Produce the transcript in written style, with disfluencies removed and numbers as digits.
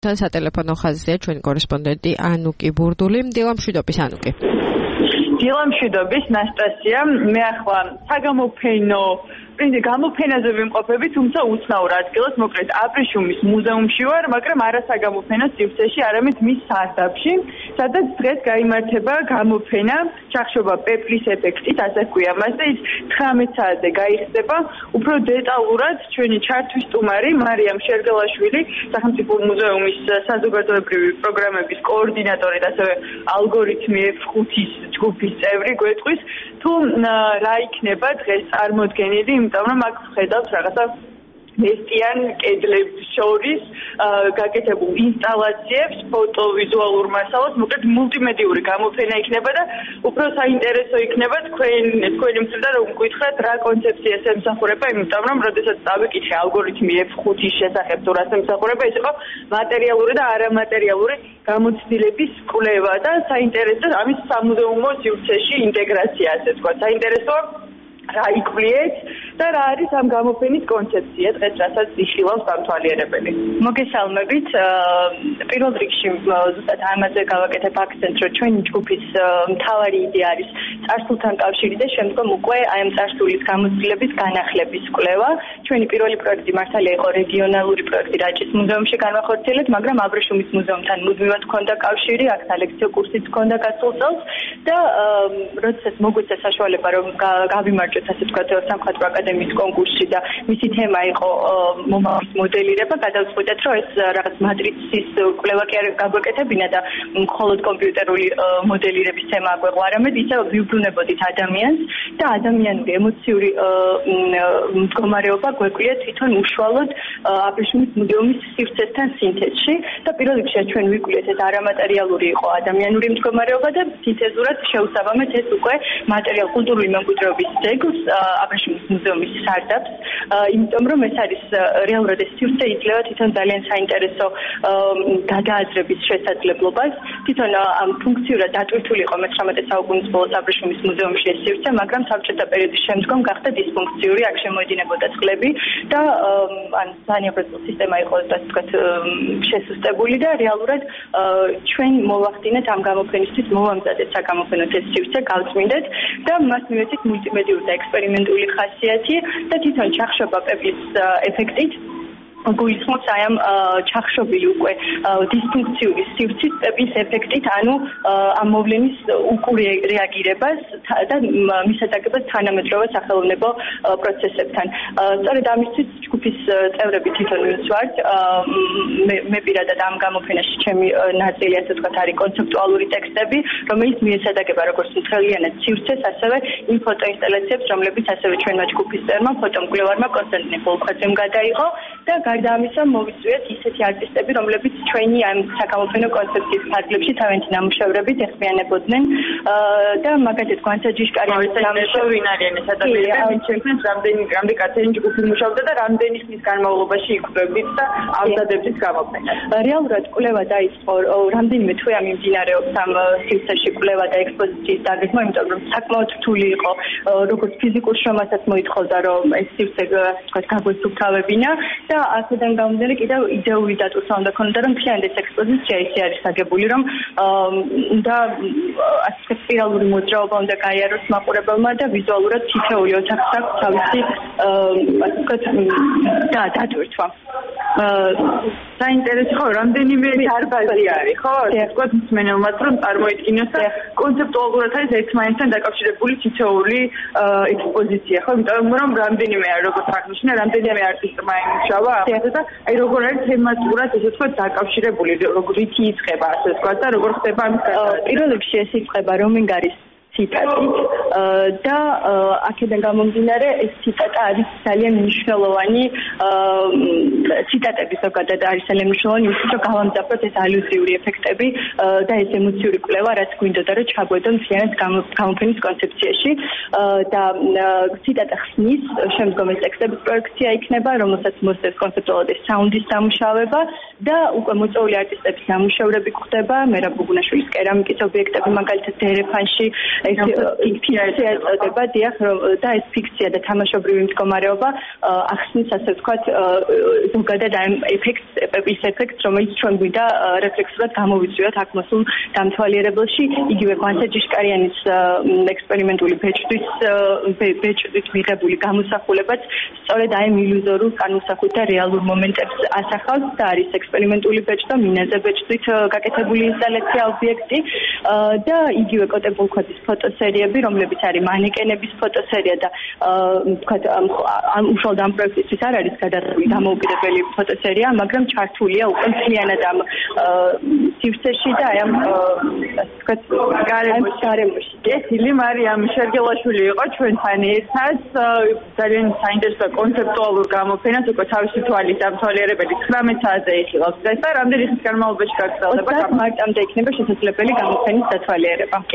ჩვენთან სატელეფონო ხაზია ჩვენი კორესპონდენტი ანუკი ბურდული. დილამშვიდობის ანუკი. დილამშვიდობის ნასტასია. მე ახლა საგამოფენო გამოფენაზე ვიმყოფები, თუმცა უცნაურ ადგილას, მოკლედ აბრეშუმის მუზეუმში ვარ, მაგრამ არა საგამოფენო სივრცეში, არამედ მის სარდაფში, სადაც დღეს გაიმართება გამოფენა ჩახშობა პეპლის ეფექტით, ასე ჰქვია მას და ის 19 საათზე გაიხსნება. უფრო დეტალურად ჩვენი ჩართვის სტუმარი მარიამ შერგელაშვილი, სახელმწიფო მუზეუმის საზოგადოებრივი პროგრამების კოორდინატორი და ასევე ალგორითმი F5-ის ჯგუფის წევრი გვეტყვის, თუ რა იქნება დღეს წარმოდგენილი, იმიტომ რომ აქ ვხედავთ რაღაცა ნესტიან კედლებს შორის გაკეთებულ ინსტალაციებს, ფოტოვიზუალურ მასალას, მოკლედ მულტიმედიური გამოფენა იქნება და უფრო საინტერესო იქნება თქვენი მხრიდან რომ გკითხოთ რა კონცეფციას ემსახურება, იმიტომ რომ როდესაც დავიკითხე ალგორითმი F5-ის შესახებ თუ რას ემსახურება, ეს იყო მატერიალური და არამატერიალური გამოცდილების კვლევა და საინტერესო ამის სამუზეუმო სივრცეში ინტეგრაცია, ასე თქვა. საინტერესოა რა იკვლიეთ და რა არის ამ გამოფენის კონცეფცია დღეს რასაც იხილავს დამთვალიერებელი. მოგესალმებით. პირველ რიგში ზუსტად ამაზე გავაკეთებ აქცენტს, რომ ჩვენი ჯგუფის მთავარი იდეა არის წარსულთან კავშირი და შემდგომ უკვე აი ამ წარსულის გამოცდილების განახლების კვლევა. ჩვენი პირველი პროექტი მართალია იყო რეგიონალური პროექტი რაჭის მუზეუმში განახორციელეთ, მაგრამ აბრეშუმის მუზეუმთან მუდმივად ჰქონდა კავშირი, აქ სალექციო კურსიც ჰქონდა გასულ წელს და როდესაც მოგვეცა საშუალება რომ გავიმარჯვოთ ასე ვთქვათ სამხატვრო აკადემიის კონკურსში და მისი თემა იყო მომავლის მოდელირება, გადავწყვიტეთ რომ ეს რაღაც მატრიცის კვლევა კი არ გაგვეკეთებინა და მხოლოდ კომპიუტერული მოდელირების თემა აგვეყო, არამედ ისე ვიუბრუნებოდით ადამიანს და ადამიანური ემოციური მდგომარეობა გვეკვია თვითონ უშუალოდ აბრეშუმის მუზეუმის სივრცესთან სინთეზში და პირველ რიგში ჩვენ ვიკვლიეთ ეს არამატერიალური იყო ადამიანური მდგომარეობა და სინთეზურად შევსაბამეთ ეს უკვე მატერიალ კულტურული მემკვიდრეობის ძეგლს აბრეშუმის მუზეუმის სარდაფს, იმიტომ რომ ეს არის რეალურად ეს სივრცე იძლევა თვითონ ძალიან საინტერესო გადააზრების შესაძლებლობას. თვითონ ამ ფუნქციურად დატვირთული იყო მე-19 საუკუნის ბოლოს აბრეშუმის მუზეუმში ეს სივრცე, მაგრამ საბჭოთა პერიოდის შემდგომ გახდა დისფუნქციური, აქ შემოედინებოდა წყლები და ან სანიბრწყლო სისტემა იყო ასე ვთქვათ შესუსტებული და რეალურად ჩვენ მოვახდინეთ ამ გამოფენისთვის მოვამზადეთ საგამოფენო ეს სივრცე, გავწმინდეთ და მას მივეცით მულტიმედიური და ექსპერიმენტული ხასიათი და თვითონ ჩახშობა პეპლის ეფექტით გულისხმობს აი ამ ჩახშობილი უკვე დისფუნქციური სივრცის პეპლის ეფექტით, ანუ ამ მოვლენის უკურ რეაგირებას და მისადაგებას თანამედროვე სახელოვნებო პროცესებთან. სწორედ ამისთვის ჯგუფის წევრები თვითონ ვართ. მე პირადად ამ გამოფენაში ჩემი ნაწილი ასე ვთქვათ არის კონცეპტუალური ტექსტები, რომელიც მიესადაგება როგორც მთლიანად სივრცეს, ასევე იმ ფოტოინსტალაციებს, რომლებიც ასევე ჩვენმა ჯგუფის წევრმა, ფოტომკვლევარმა კონსტანტინე ბოლქვაძემ გადაიღო და გარდა ამისა მოვიწვიეთ ისეთი არტისტები, რომლებიც ჩვენი ამ საგამოფენო კონცეფციის ფარგლებში თავიანთი ნამუშევრებით ეხმიანებოდნენ და მაგალითად გვანცა ჯიშკარიანის ნამუშევარი ვინ არიან ეს ადამიანები, ვინც ჩვენს რამდენი კაცენი ჯგუფი მუშაობდა და რამდენი ხნის განმავლობაში იკვლევდით და ამზადებდით გამოფენას. რეალურად კვლევა დაიწყო რამდენიმე თვე მიმდინარეობს ამ სივრცეში კვლევა და ექსპოზიციის დაგეგმა, იმიტომ რომ საკმაოდ რთული იყო როგორც ფიზიკურ შრომასაც მოითხოვდა რომ ეს სივრცე ასე ვთქვათ გაგვესუფთავებინა და აქედან გამომდინარე კიდევ იდეური დატვირთვა უნდა ქონოდა რომ მთლიანად ეს ექსპოზიცია ისე არის აგებული რომ უნდა ასე ვთქვათ სპირალური მოძრაობა უნდა გაიაროს მაყურებელმა და ვიზუალურად თითოეული ოთახს აქვს თავისი ასე ვთქვათ დატვირთვა. საინტერესო ხო, რამდენიმე დარბაზი არის, ხო? თქვათ მსმენელმაც რომ წარმოიდგინოს და კონცეპტუალურად არის ერთმანეთთან დაკავშირებული თითოეული ექსპოზიცია, ხო? იმიტომ რომ რამდენიმე არის როგორც აღნიშნა, რამდენიმე არტისტმა იმუშავა ამაზე და აი როგორ არის თემატურად ესე ვთქვათ დაკავშირებული, როგორიც იწყება ასე ვთქვათ და როგორ ხდება ამის გასაწყობი. პირველ რიგში ეს იწყება რომენგარის ციტატით და აქედან გამომდინარე ეს ციტატა არის ძალიან მნიშვნელოვანი ციტატები ზოგადად არის ძალიან მნიშვნელოვანი იმისთვის რომ გავამზადოთ ეს ალუზიური ეფექტები და ეს ემოციური კვლევა რაც გვინდოდა რომ ჩაგვედო მთლიანად გამოფენის კონცეფციაში და ციტატა ხსნის შემდგომ ეს ტექსტების პროექცია იქნება რომელსაც მოსდევს კონცეპტუალურად ეს საუნდის დამუშავება და უკვე მოწვეული არტისტების ნამუშევრები გვხდება, მერაბ ბუგუნაშვილის კერამიკის ობიექტები, მაგალითად დერეფანში ეს ფიქცია ეწოდება, დიახ, და ეს ფიქცია და თამაშობრივი მდგომარეობა ახსნის, ასე ვთქვათ, ზოგადად ამ ეფექტს, რომელიც ჩვენ გვინდა რეფლექსურად გამოვიწვიოთ აქ მოსულ დამთვალიერებელში, იგივე გვანცა ჯიშკარიანის ექსპერიმენტული ბეჭდვით მიღებული გამოსახულებაც სწორედ აი ამ ილუზორულ განმოსახულებით და რეალურ მომენტებს ასახავს და არის ექსპერიმენტული ბეჭდვა, მინაზე ბეჭდვით გაკეთებული ინსტალაცია ობიექტი და იგივე კოტე ბულქვაძის ფოტოსერიები, რომლებიც არის მანეკენების ფოტოსერია და ვთქვათ ამ უშუალოდ ამ პროექტისთვის არ არის გადაღებული დამოუკიდებელი ფოტოსერია, მაგრამ ჩართულია უკვე მთლიანად ამ სივრცეში და აი ამ ვთქვათ გარემოში. ილი მარიამ შერგელაშვილი იყო ჩვენთან ერთად, ძალიან საინტერესო კონცეპტუალურ გამოფენას უკვე თავისი თვალის დამთვალიერებელი 19 საათზე იხილავს და რამდენი ხნის განმავლობაში გაგრძელდება? 30 მარტამდე იქნება შესაძლებელი გამოფენის დათვალიერება.